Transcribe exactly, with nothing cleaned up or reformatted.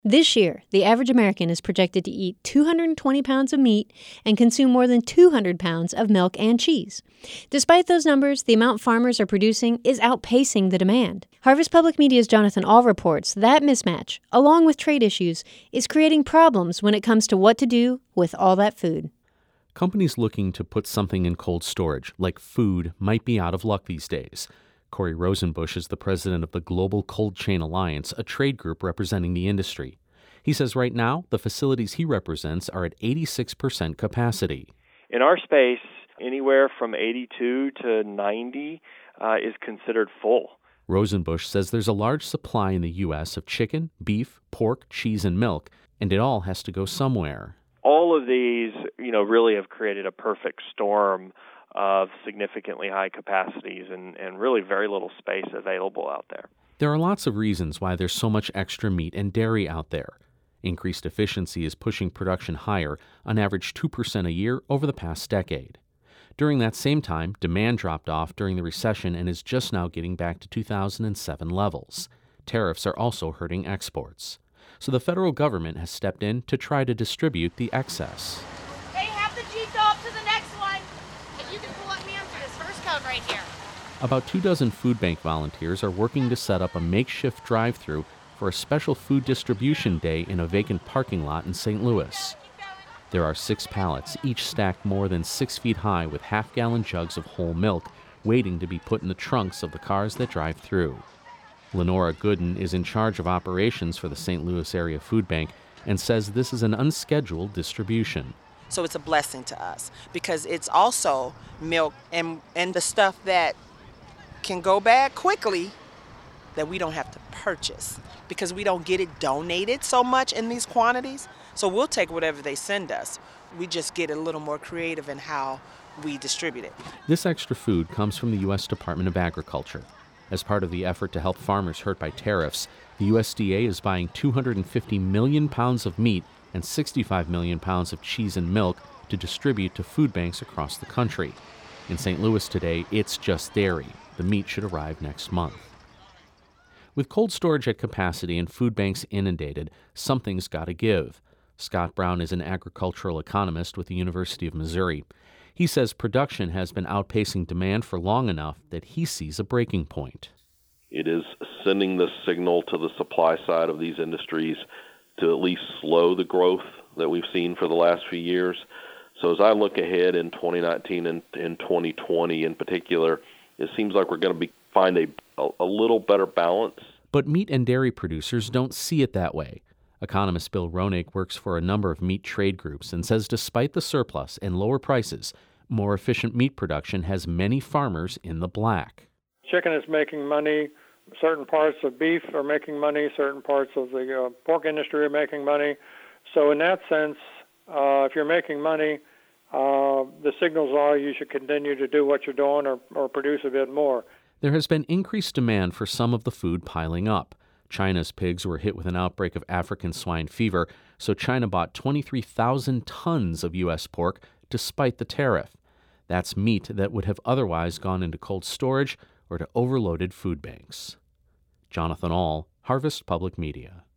This year, the average American is projected to eat two hundred twenty pounds of meat and consume more than two hundred pounds of milk and cheese. Despite those numbers, the amount farmers are producing is outpacing the demand. Harvest Public Media's Jonathan Ahl reports that mismatch, along with trade issues, is creating problems when it comes to what to do with all that food. Companies looking to put something in cold storage, like food, might be out of luck these days. Corey Rosenbusch is the president of the Global Cold Chain Alliance, a trade group representing the industry. He says right now, the facilities he represents are at eighty-six percent capacity. In our space, anywhere from eighty-two to ninety uh, is considered full. Rosenbusch says there's a large supply in the U S of chicken, beef, pork, cheese, and milk, and it all has to go somewhere. All of these, you know, really have created a perfect storm of significantly high capacities and, and really very little space available out there. There are lots of reasons why there's so much extra meat and dairy out there. Increased efficiency is pushing production higher, on average two percent a year over the past decade. During that same time, demand dropped off during the recession and is just now getting back to two thousand seven levels. Tariffs are also hurting exports. So the federal government has stepped in to try to distribute the excess. Hey, have the Jeep go up to the next one. If you can pull up me in for this first cone right here. About two dozen food bank volunteers are working to set up a makeshift drive-through for a special food distribution day in a vacant parking lot in Saint Louis. There are six pallets, each stacked more than six feet high with half-gallon jugs of whole milk waiting to be put in the trunks of the cars that drive through. Lenora Gooden is in charge of operations for the Saint Louis Area Food Bank and says this is an unscheduled distribution. So it's a blessing to us because it's also milk and, and the stuff that can go bad quickly that we don't have to purchase because we don't get it donated so much in these quantities. So we'll take whatever they send us. We just get a little more creative in how we distribute it. This extra food comes from the U S Department of Agriculture. As part of the effort to help farmers hurt by tariffs, the U S D A is buying two hundred fifty million pounds of meat and sixty-five million pounds of cheese and milk to distribute to food banks across the country. In Saint Louis today, it's just dairy. The meat should arrive next month. With cold storage at capacity and food banks inundated, something's got to give. Scott Brown is an agricultural economist with the University of Missouri. He says production has been outpacing demand for long enough that he sees a breaking point. It is sending the signal to the supply side of these industries to at least slow the growth that we've seen for the last few years. So as I look ahead in twenty nineteen and in twenty twenty in particular, it seems like we're going to be find a, a little better balance. But meat and dairy producers don't see it that way. Economist Bill Ronig works for a number of meat trade groups and says despite the surplus and lower prices, more efficient meat production has many farmers in the black. Chicken is making money. Certain parts of beef are making money. Certain parts of the uh, pork industry are making money. So in that sense, uh, if you're making money, uh, the signals are you should continue to do what you're doing or, or produce a bit more. There has been increased demand for some of the food piling up. China's pigs were hit with an outbreak of African swine fever, so China bought twenty-three thousand tons of U S pork despite the tariff. That's meat that would have otherwise gone into cold storage or to overloaded food banks. Jonathan Ahl, Harvest Public Media.